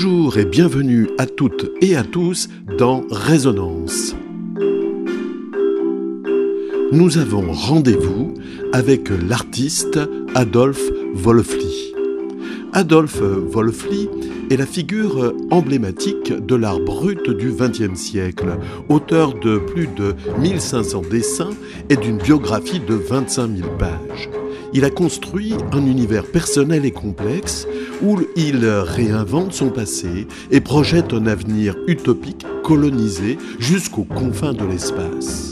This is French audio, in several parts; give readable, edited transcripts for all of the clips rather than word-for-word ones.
Bonjour et bienvenue à toutes et à tous dans Résonance. Nous avons rendez-vous avec l'artiste Adolf Wölfli. Adolf Wölfli est la figure emblématique de l'art brut du XXe siècle, auteur de plus de 1500 dessins et d'une biographie de 25 000 pages. Il a construit un univers personnel et complexe où il réinvente son passé et projette un avenir utopique colonisé jusqu'aux confins de l'espace.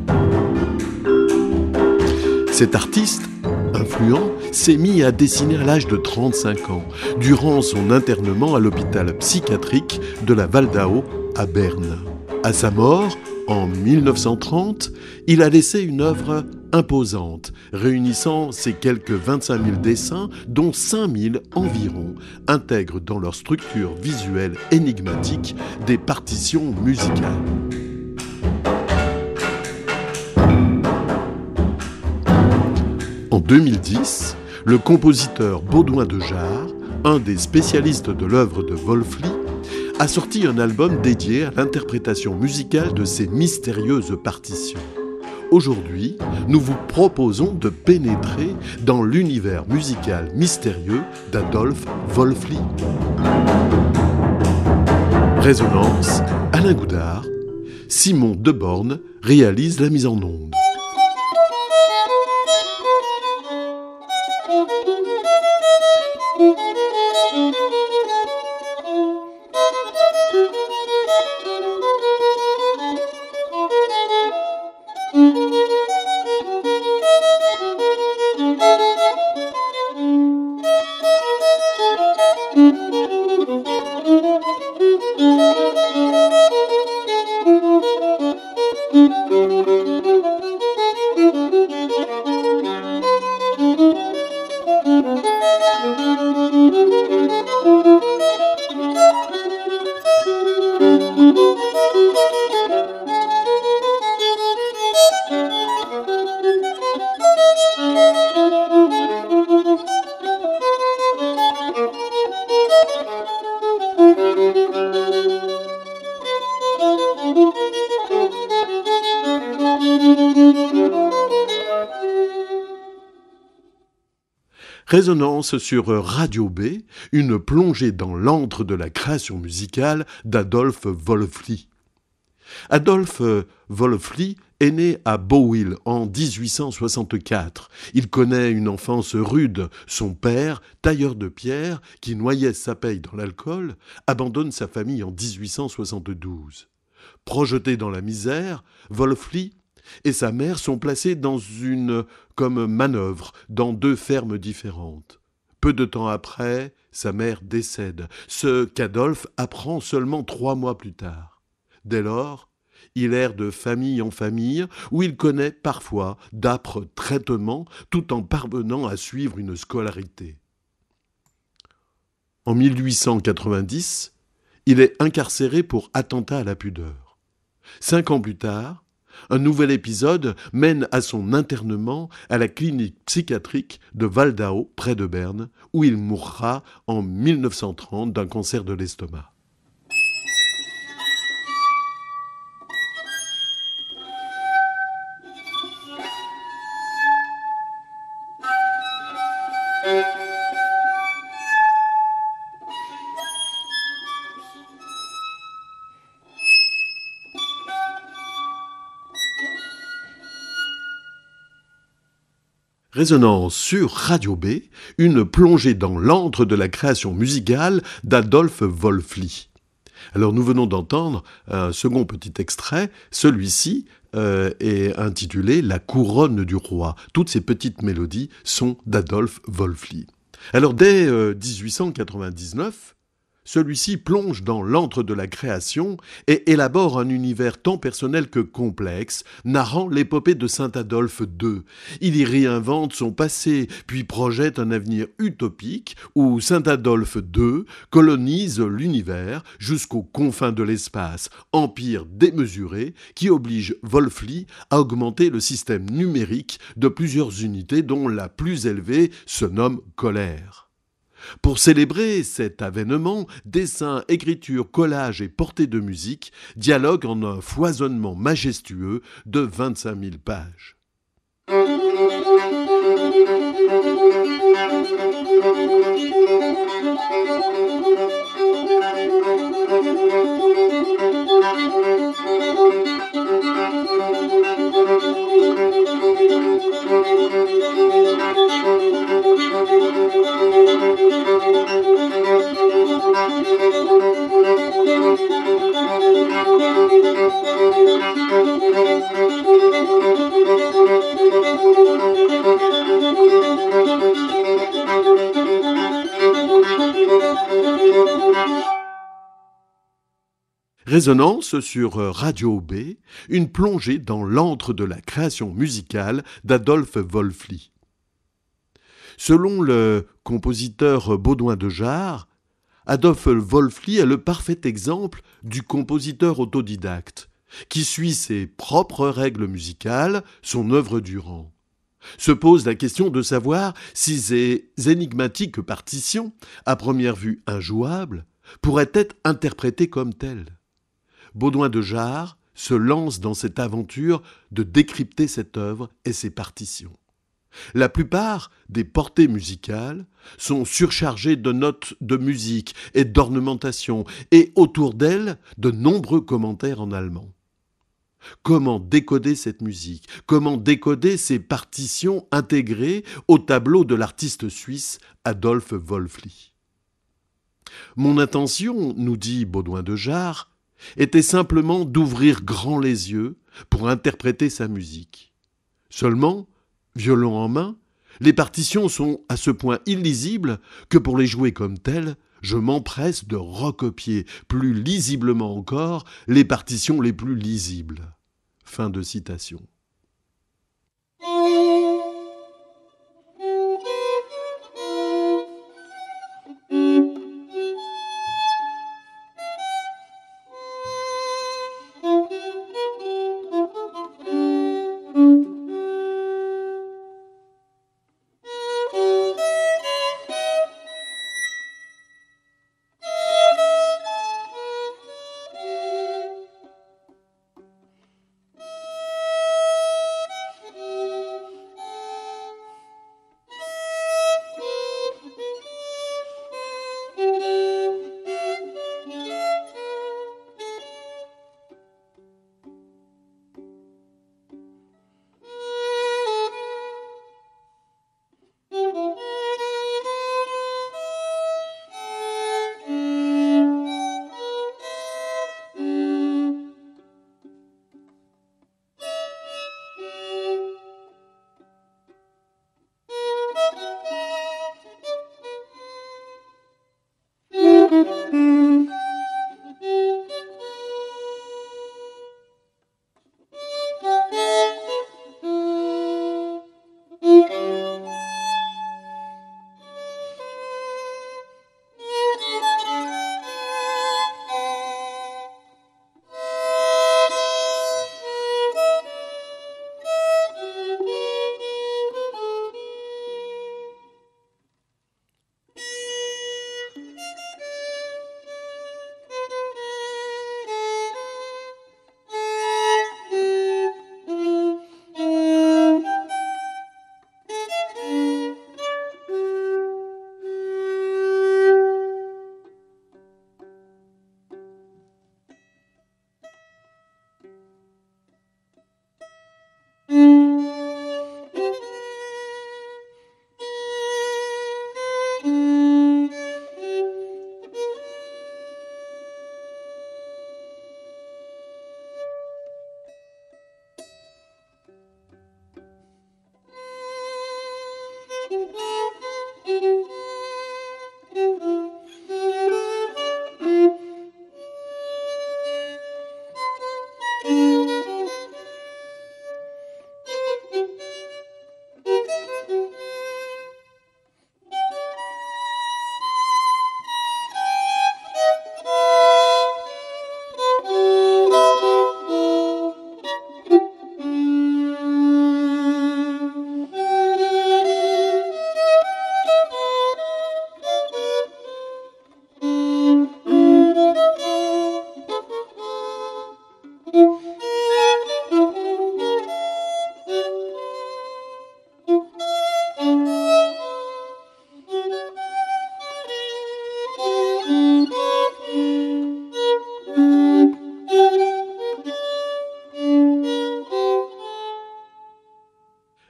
Cet artiste influent s'est mis à dessiner à l'âge de 35 ans, durant son internement à l'hôpital psychiatrique de la Waldau à Berne. À sa mort, en 1930, il a laissé une œuvre imposante, réunissant ses quelques 25 000 dessins, dont 5 000 environ intègrent dans leur structure visuelle énigmatique des partitions musicales. En 2010, le compositeur Baudouin de Jars, un des spécialistes de l'œuvre de Wölfli, a sorti un album dédié à l'interprétation musicale de ces mystérieuses partitions. Aujourd'hui, nous vous proposons de pénétrer dans l'univers musical mystérieux d'Adolf Wölfli. Résonance, Alain Goudard, Simon Deborn réalise la mise en onde. Résonance sur Radio B, une plongée dans l'antre de la création musicale d'Adolf Wölfli. Adolf Wölfli est né à Bouwil en 1864. Il connaît une enfance rude. Son père, tailleur de pierre, qui noyait sa paye dans l'alcool, abandonne sa famille en 1872. Projeté dans la misère, Wölfli et sa mère sont placés comme manœuvre dans 2 fermes différentes. Peu de temps après, sa mère décède, ce qu'Adolf apprend seulement 3 mois plus tard. Dès lors, il erre de famille en famille, où il connaît parfois d'âpres traitements, tout en parvenant à suivre une scolarité. En 1890, il est incarcéré pour attentat à la pudeur. 5 ans plus tard, un nouvel épisode mène à son internement à la clinique psychiatrique de Waldau, près de Berne, où il mourra en 1930 d'un cancer de l'estomac. Résonance sur Radio B, une plongée dans l'antre de la création musicale d'Adolf Wölfli. Alors nous venons d'entendre un second petit extrait, celui-ci est intitulé « La couronne du roi ». Toutes ces petites mélodies sont d'Adolf Wölfli. Alors dès 1899, celui-ci plonge dans l'antre de la création et élabore un univers tant personnel que complexe, narrant l'épopée de Saint Adolphe II. Il y réinvente son passé, puis projette un avenir utopique où Saint Adolphe II colonise l'univers jusqu'aux confins de l'espace, empire démesuré qui oblige Wölfli à augmenter le système numérique de plusieurs unités dont la plus élevée se nomme colère. Pour célébrer cet avènement, dessins, écritures, collages et portées de musique dialoguent en un foisonnement majestueux de 25 000 pages. Résonance sur Radio B, une plongée dans l'antre de la création musicale d'Adolphe Wolfli. Selon le compositeur Baudouin de Jars, Adolphe Wolfli est le parfait exemple du compositeur autodidacte, qui suit ses propres règles musicales, son œuvre durant. Se pose la question de savoir si ces énigmatiques partitions, à première vue injouables, pourraient être interprétées comme telles. Baudouin de Jars se lance dans cette aventure de décrypter cette œuvre et ses partitions. La plupart des portées musicales sont surchargées de notes de musique et d'ornementation, et autour d'elles, de nombreux commentaires en allemand. Comment décoder cette musique? Comment décoder ces partitions intégrées au tableau de l'artiste suisse Adolphe Wolfli? Mon intention, nous dit Baudouin de Jars, était simplement d'ouvrir grand les yeux pour interpréter sa musique. Seulement, violon en main, les partitions sont à ce point illisibles que pour les jouer comme telles, je m'empresse de recopier plus lisiblement encore les partitions les plus lisibles. Fin de citation.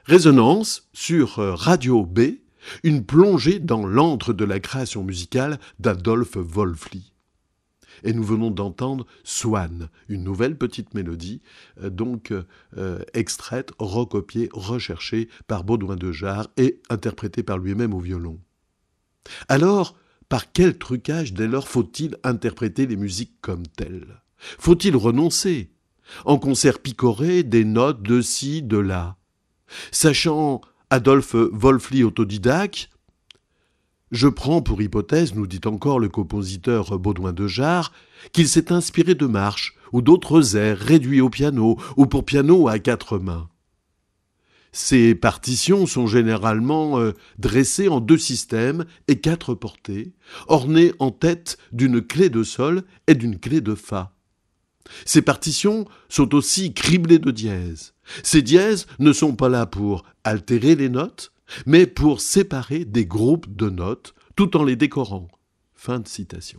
Résonance sur Radio B, une plongée dans l'antre de la création musicale d'Adolphe Wolfli. Et nous venons d'entendre Swann, une nouvelle petite mélodie, extraite, recopiée, recherchée par Baudouin de Jars et interprétée par lui-même au violon. Alors, par quel trucage dès lors faut-il interpréter les musiques comme telles ? Faut-il renoncer ? En concert picoré, des notes de ci, de là. Sachant Adolphe Wolfli autodidacte, je prends pour hypothèse, nous dit encore le compositeur Baudouin de Jars, qu'il s'est inspiré de marches ou d'autres airs réduits au piano ou pour piano à 4 mains. Ces partitions sont généralement dressées en 2 systèmes et 4 portées, ornées en tête d'une clé de sol et d'une clé de fa. Ces partitions sont aussi criblées de dièses. Ces dièses ne sont pas là pour altérer les notes, mais pour séparer des groupes de notes tout en les décorant. Fin de citation.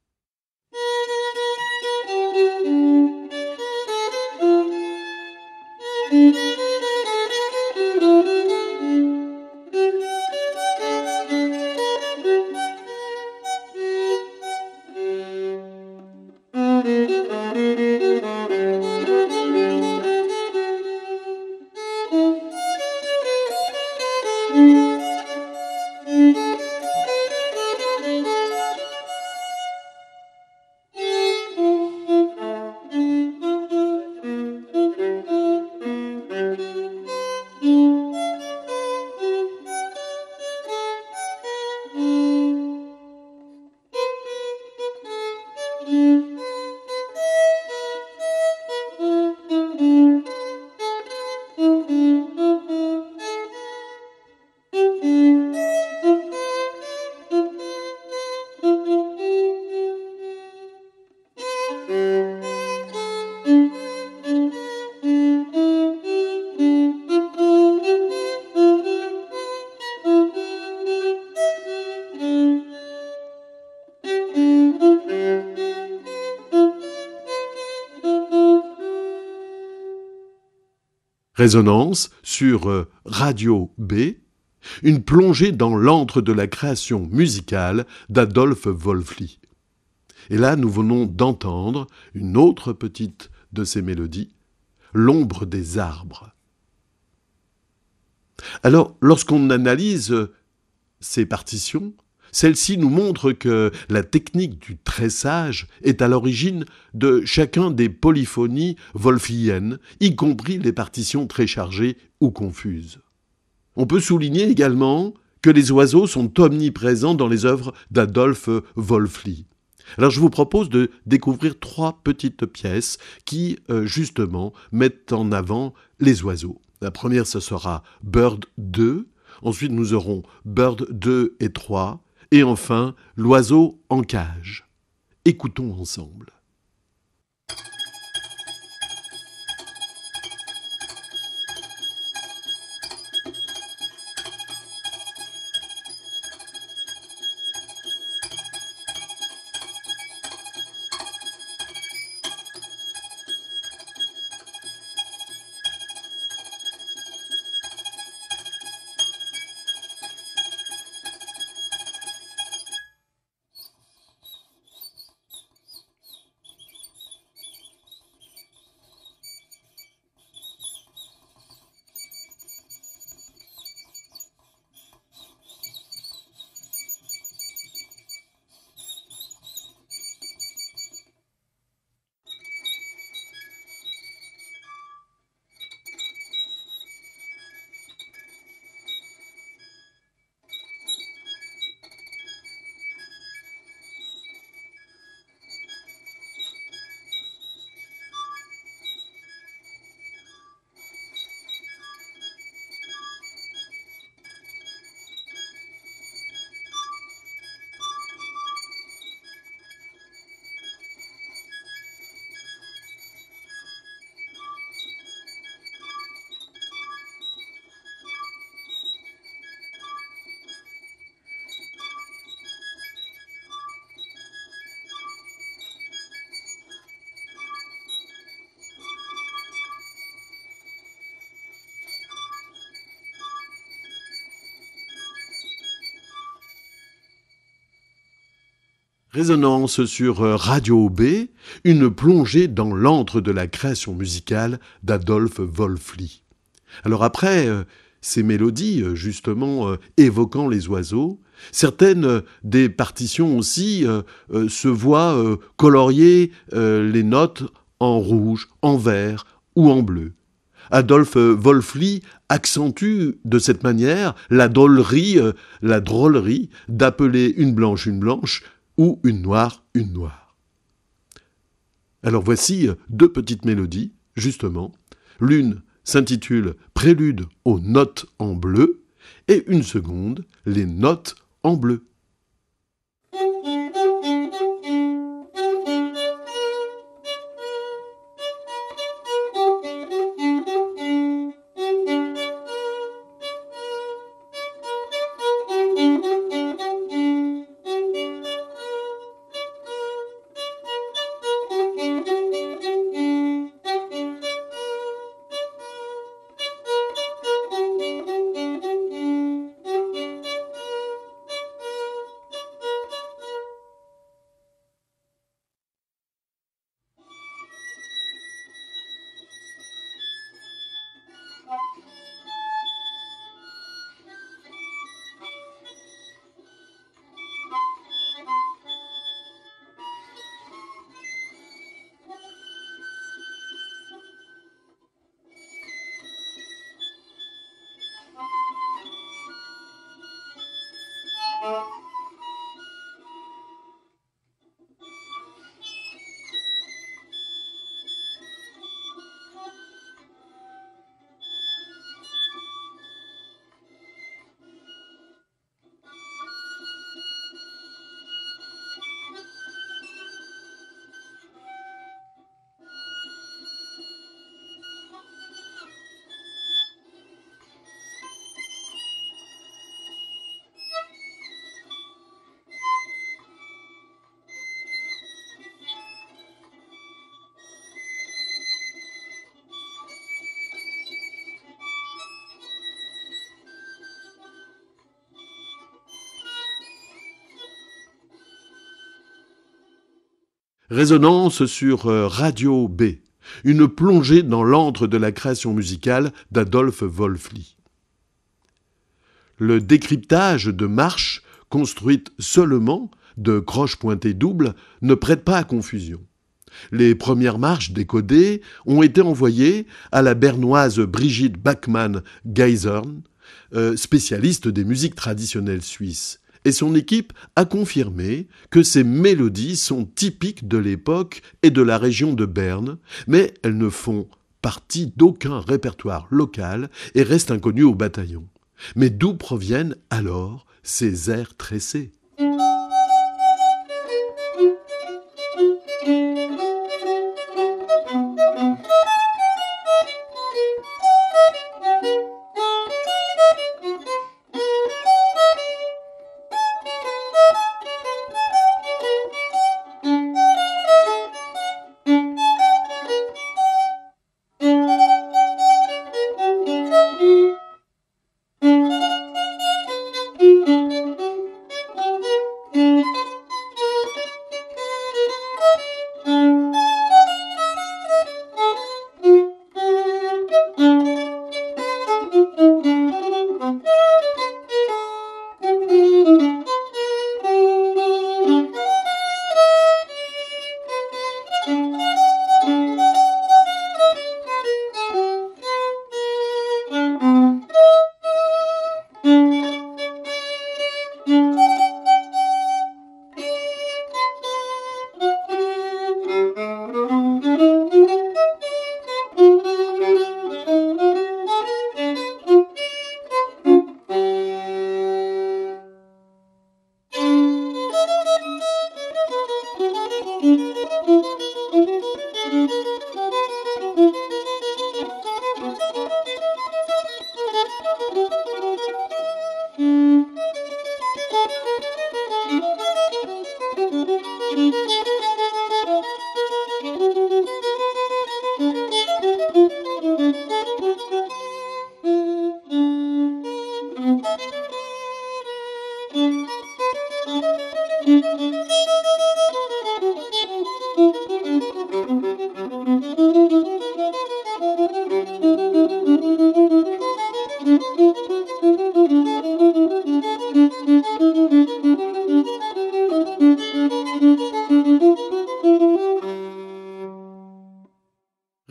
Résonance sur Radio B, une plongée dans l'antre de la création musicale d'Adolphe Wolfli. Et là, nous venons d'entendre une autre petite de ces mélodies, L'ombre des arbres. Alors, lorsqu'on analyse ces partitions, celle-ci nous montre que la technique du tressage est à l'origine de chacun des polyphonies wolfliennes, y compris les partitions très chargées ou confuses. On peut souligner également que les oiseaux sont omniprésents dans les œuvres d'Adolphe Wolfli. Alors je vous propose de découvrir 3 petites pièces qui, justement, mettent en avant les oiseaux. La première, ce sera Bird 2, ensuite nous aurons Bird 2 et 3, et enfin, l'oiseau en cage. Écoutons ensemble. Résonance sur Radio B, une plongée dans l'antre de la création musicale d'Adolphe Wolfli. Alors après ces mélodies, justement évoquant les oiseaux, certaines des partitions aussi se voient colorier les notes en rouge, en vert ou en bleu. Adolphe Wolfli accentue de cette manière la drôlerie d'appeler une blanche ou une noire. Alors voici deux petites mélodies, justement. L'une s'intitule Prélude aux notes en bleu et une seconde, Les notes en bleu. Résonance sur Radio B, une plongée dans l'antre de la création musicale d'Adolphe Wolfli. Le décryptage de marches construites seulement de croches pointées doubles ne prête pas à confusion. Les premières marches décodées ont été envoyées à la bernoise Brigitte Bachmann-Geisern, spécialiste des musiques traditionnelles suisses. Et son équipe a confirmé que ces mélodies sont typiques de l'époque et de la région de Berne, mais elles ne font partie d'aucun répertoire local et restent inconnues au bataillon. Mais d'où proviennent alors ces airs tressés ?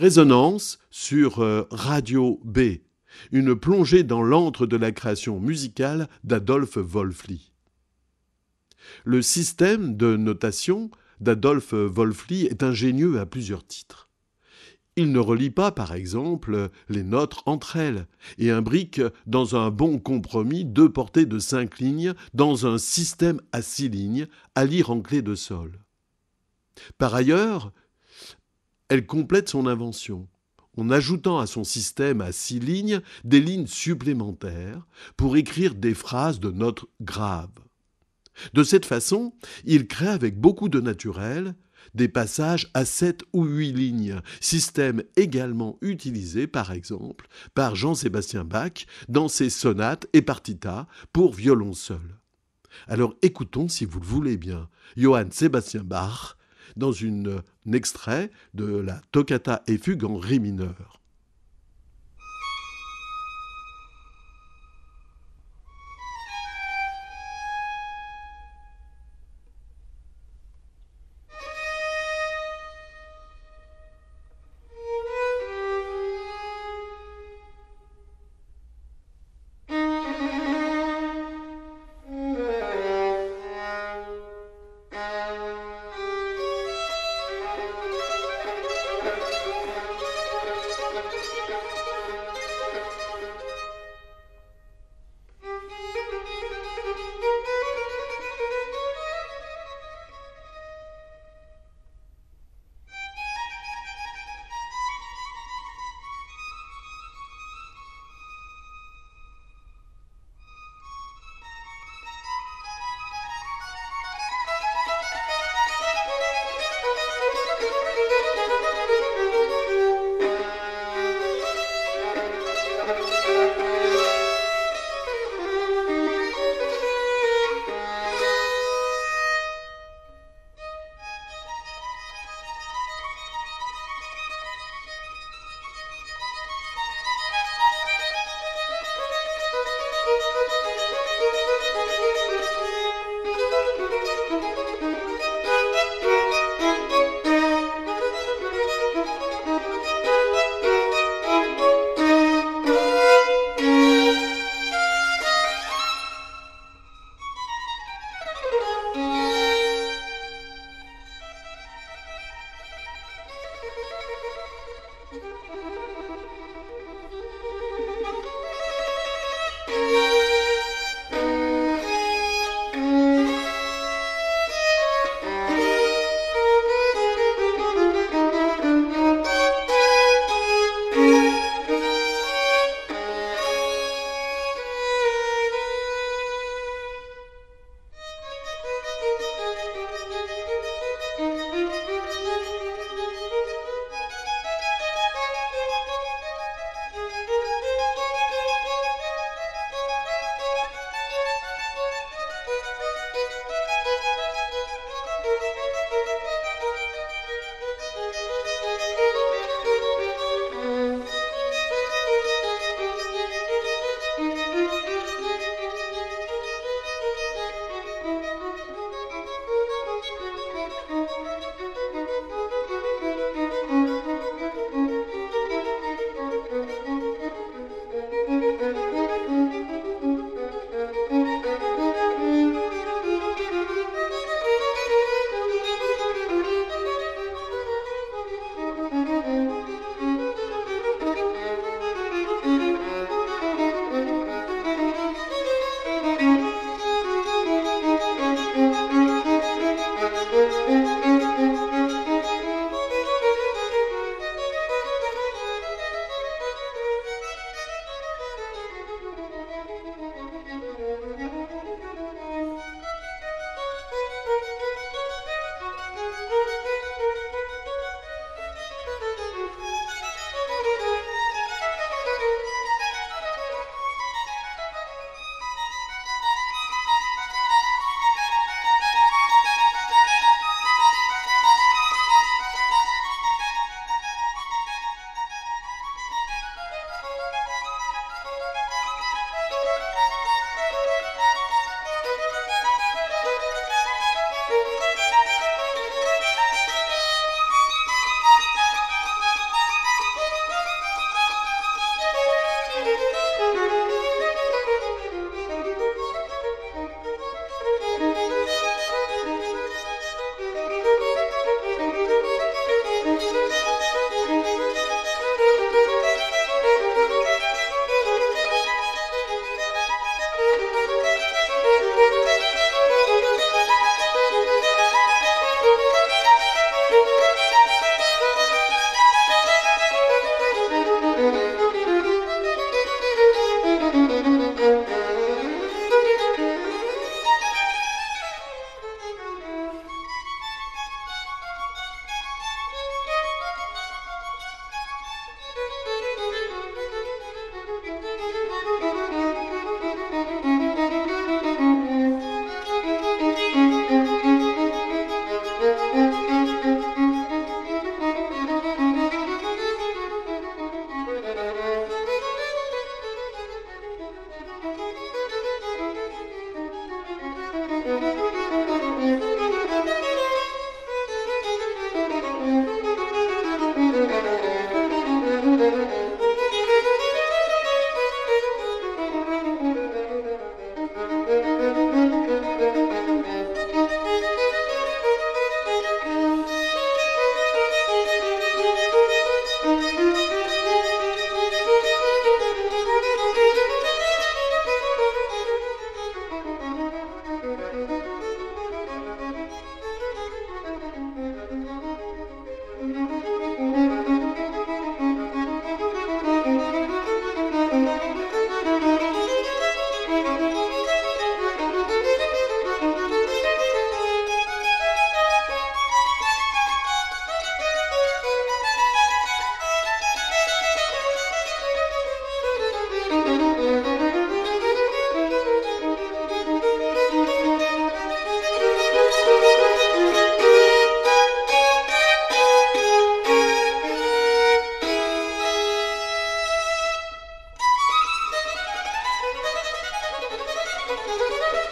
Résonance sur Radio B, une plongée dans l'antre de la création musicale d'Adolphe Wolfli. Le système de notation d'Adolphe Wolfli est ingénieux à plusieurs titres. Il ne relie pas, par exemple, les notes entre elles et imbrique dans un bon compromis 2 portées de 5 lignes dans un système à 6 lignes à lire en clé de sol. Par ailleurs, elle complète son invention en ajoutant à son système à 6 lignes des lignes supplémentaires pour écrire des phrases de notes graves. De cette façon, il crée avec beaucoup de naturel des passages à 7 ou 8 lignes, système également utilisé par exemple par Jean-Sébastien Bach dans ses sonates et partitas pour violon seul. Alors écoutons, si vous le voulez bien, Johann Sebastian Bach dans un extrait de la Toccata et fugue en ré mineur.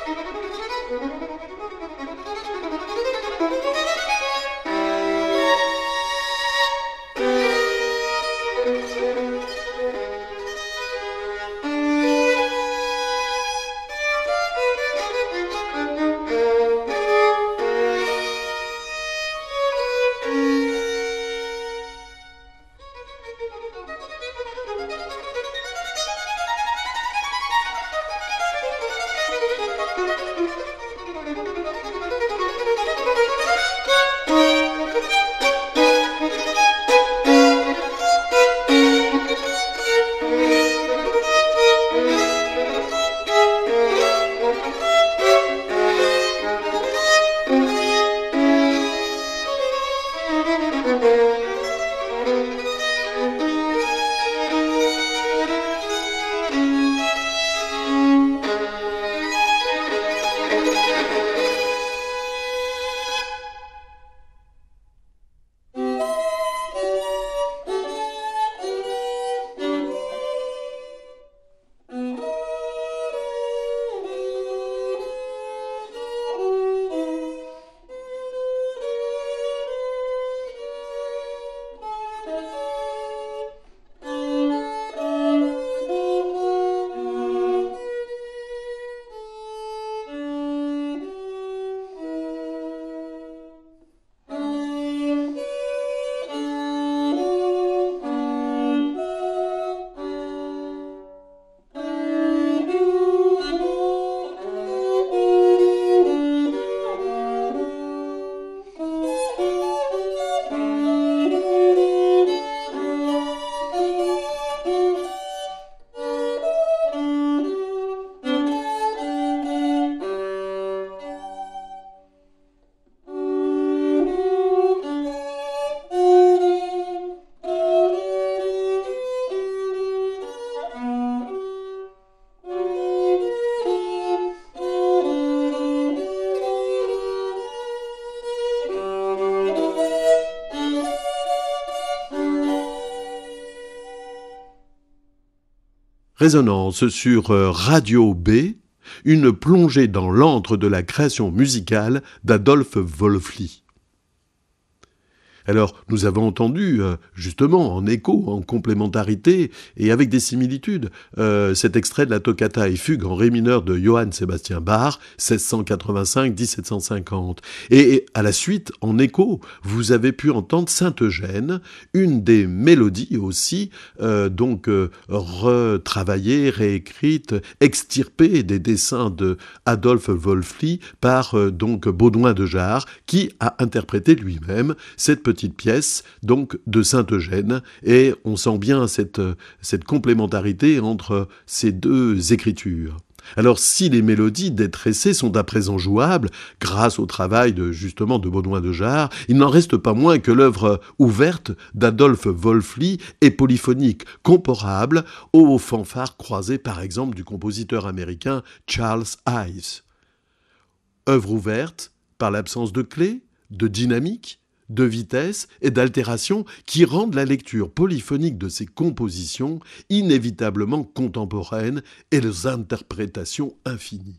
Résonance sur Radio B, une plongée dans l'antre de la création musicale d'Adolphe Wolfli. Alors, nous avons entendu, justement, en écho, en complémentarité et avec des similitudes, cet extrait de la toccata et fugue en ré mineur de Johann Sebastian Bach, 1685-1750. Et à la suite, en écho, vous avez pu entendre Saint-Eugène, une des mélodies aussi, retravaillées, réécrites, extirpées des dessins de Adolphe Wolfli par Baudouin de Jars, qui a interprété lui-même cette petite pièce donc de Saint-Eugène, et on sent bien cette complémentarité entre ces deux écritures. Alors si les mélodies des Tressés sont à présent jouables, grâce au travail de Baudouin de Jars, il n'en reste pas moins que l'œuvre ouverte d'Adolphe Wolfli est polyphonique, comparable aux fanfares croisées par exemple du compositeur américain Charles Ives. Œuvre ouverte par l'absence de clé, de dynamique, de vitesse et d'altération qui rendent la lecture polyphonique de ces compositions inévitablement contemporaines et leurs interprétations infinies.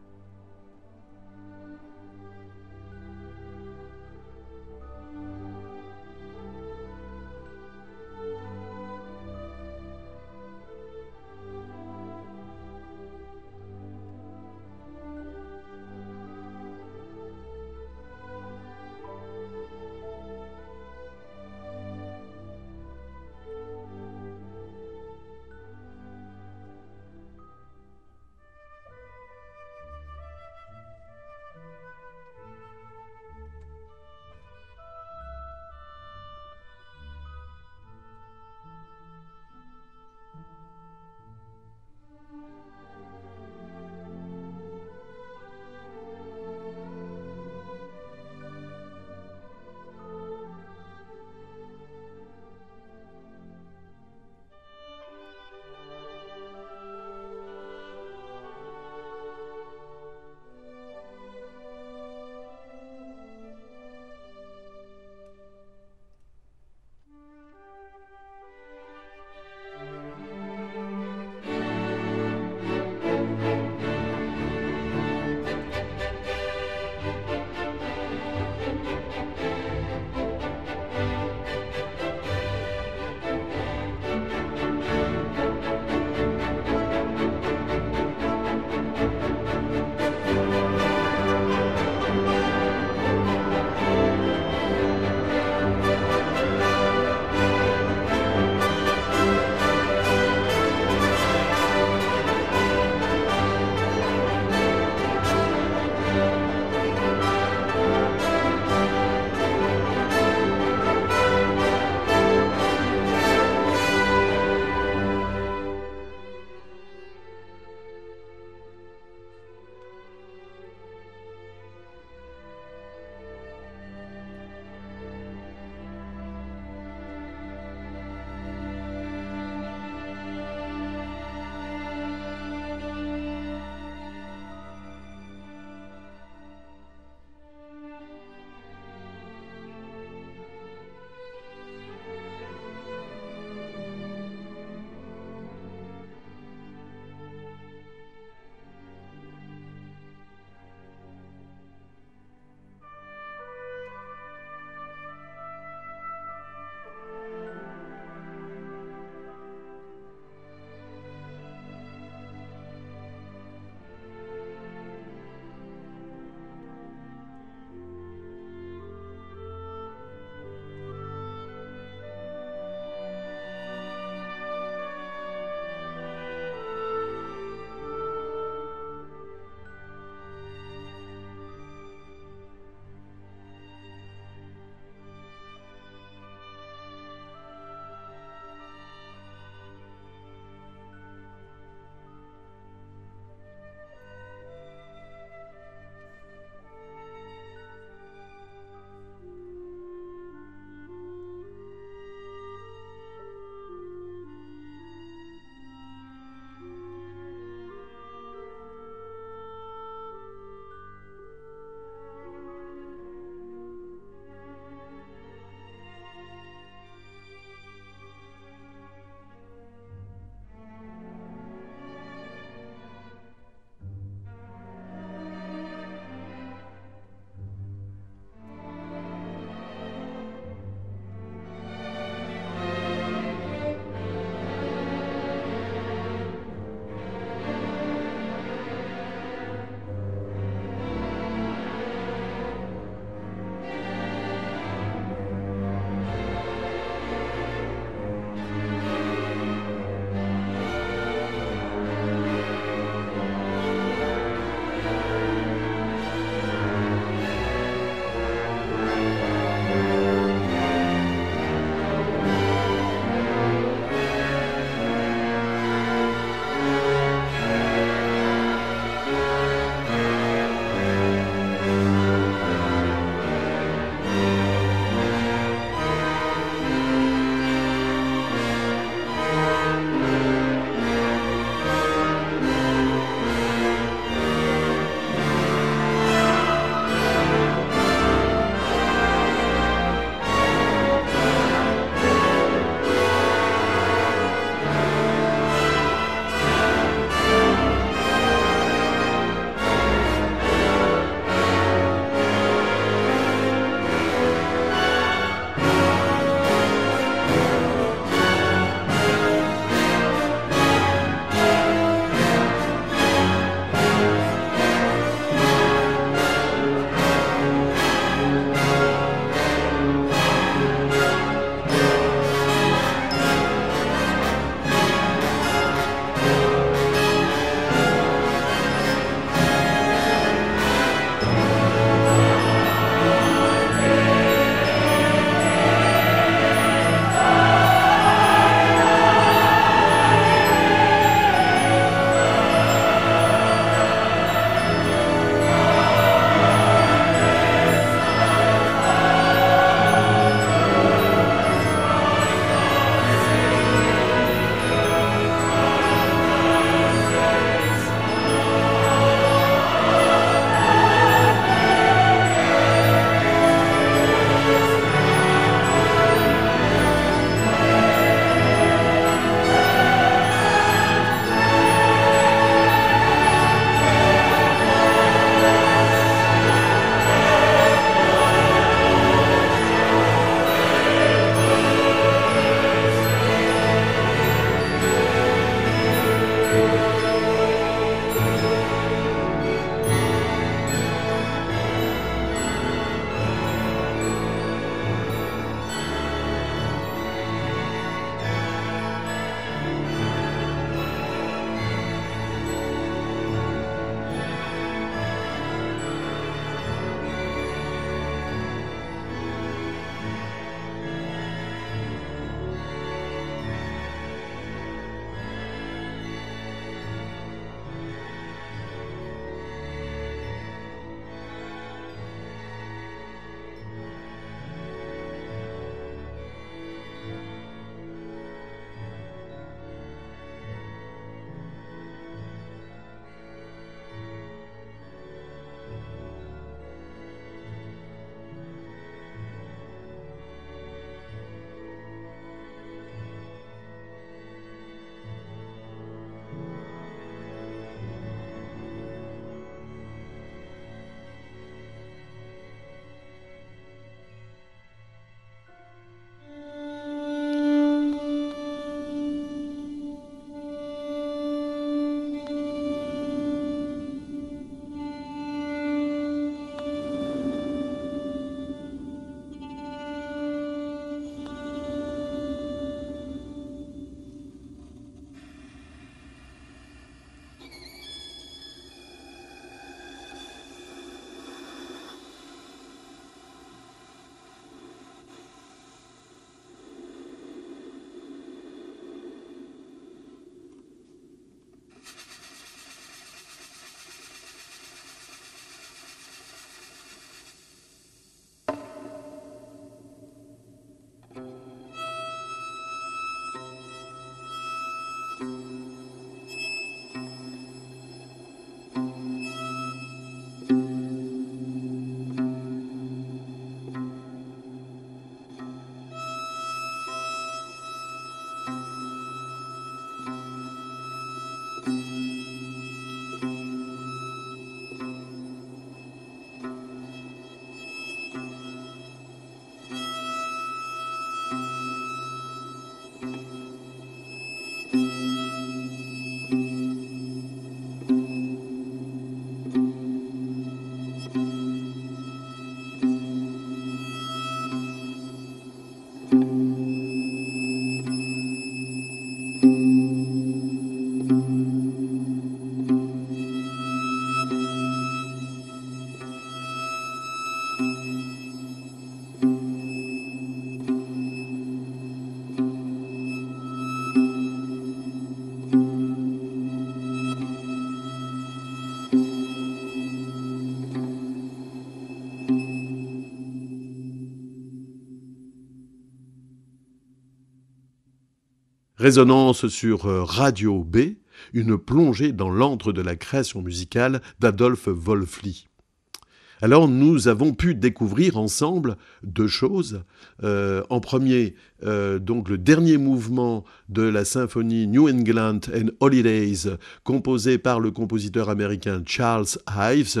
Résonance sur Radio B, une plongée dans l'antre de la création musicale d'Adolphe Wolfli. Alors nous avons pu découvrir ensemble deux choses. En premier, donc le dernier mouvement de la symphonie New England and Holidays, composée par le compositeur américain Charles Ives,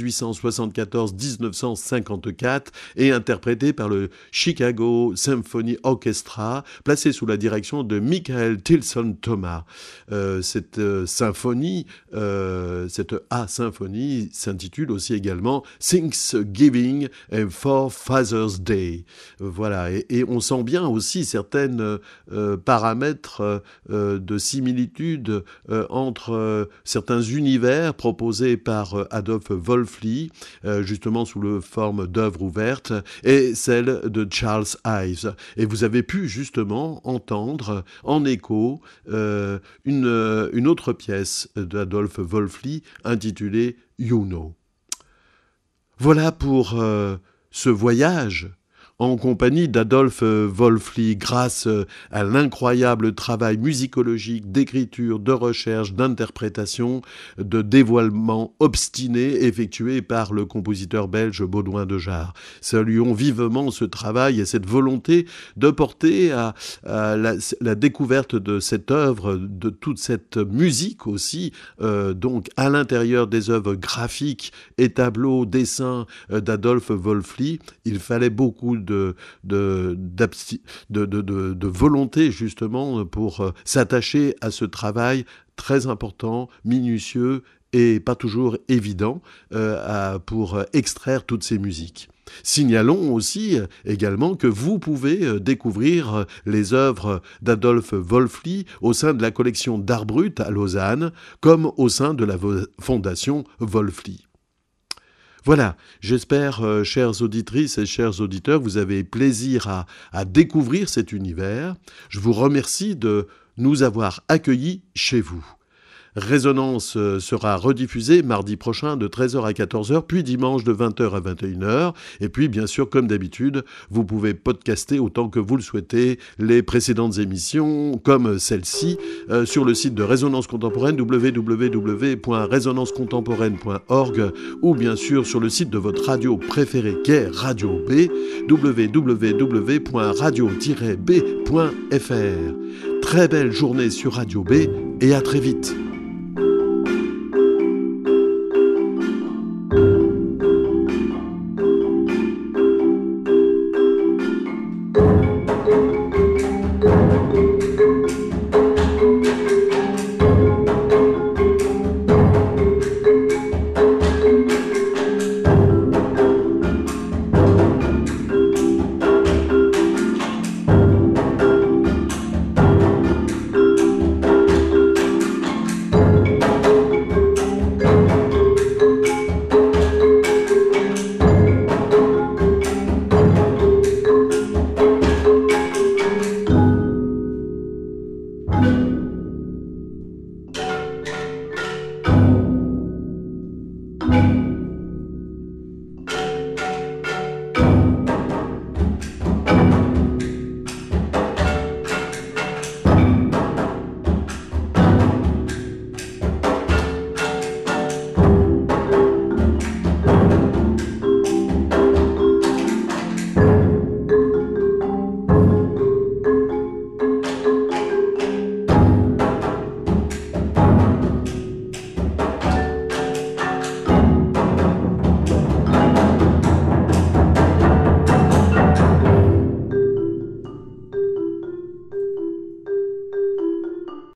1874-1954, et interprété par le Chicago Symphony Orchestra, placé sous la direction de Michael Tilson Thomas. Cette symphonie, cette A-symphonie, s'intitule aussi également Thanksgiving and for Father's Day. Voilà, et on sent bien aussi certaines paramètres de similitude entre certains univers proposés par Adolphe Wolfli, justement sous la forme d'œuvres ouvertes, et celle de Charles Ives. Et vous avez pu justement entendre en écho une autre pièce d'Adolphe Wolfli intitulée You Know. Voilà pour ce voyage en compagnie d'Adolphe Wolfli, grâce à l'incroyable travail musicologique, d'écriture, de recherche, d'interprétation, de dévoilement obstiné effectué par le compositeur belge Baudouin de Jars. Saluons vivement ce travail et cette volonté de porter à la découverte de cette œuvre, de toute cette musique aussi, donc à l'intérieur des œuvres graphiques et tableaux, dessins d'Adolphe Wolfli. Il fallait beaucoup de volonté justement pour s'attacher à ce travail très important, minutieux et pas toujours évident pour extraire toutes ces musiques. Signalons aussi également que vous pouvez découvrir les œuvres d'Adolphe Wolfli au sein de la collection d'Art Brut à Lausanne, comme au sein de la Fondation Wolfli. Voilà, j'espère, chères auditrices et chers auditeurs, vous avez plaisir à découvrir cet univers. Je vous remercie de nous avoir accueillis chez vous. Résonance sera rediffusée mardi prochain de 13h à 14h, puis dimanche de 20h à 21h. Et puis, bien sûr, comme d'habitude, vous pouvez podcaster autant que vous le souhaitez les précédentes émissions, comme celle-ci, sur le site de Résonance Contemporaine, www.résonancecontemporaine.org, ou bien sûr sur le site de votre radio préférée qu'est Radio B, www.radio-b.fr. Très belle journée sur Radio B et à très vite.